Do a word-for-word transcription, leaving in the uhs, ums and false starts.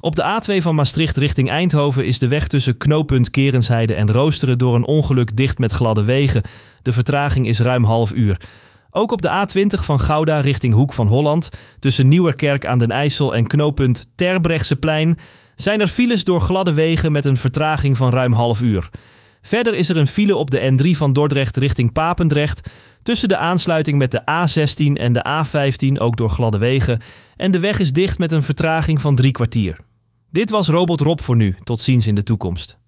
Op de A twee van Maastricht richting Eindhoven is de weg tussen knooppunt Kerensheide en Roosteren door een ongeluk dicht met gladde wegen. De vertraging is ruim half uur. Ook op de A twintig van Gouda richting Hoek van Holland, tussen Nieuwerkerk aan den IJssel en knooppunt Terbrechtseplein, zijn er files door gladde wegen met een vertraging van ruim half uur. Verder is er een file op de N drie van Dordrecht richting Papendrecht, tussen de aansluiting met de A zestien en de A vijftien ook door gladde wegen. En de weg is dicht met een vertraging van drie kwartier. Dit was Robot Rob voor nu. Tot ziens in de toekomst.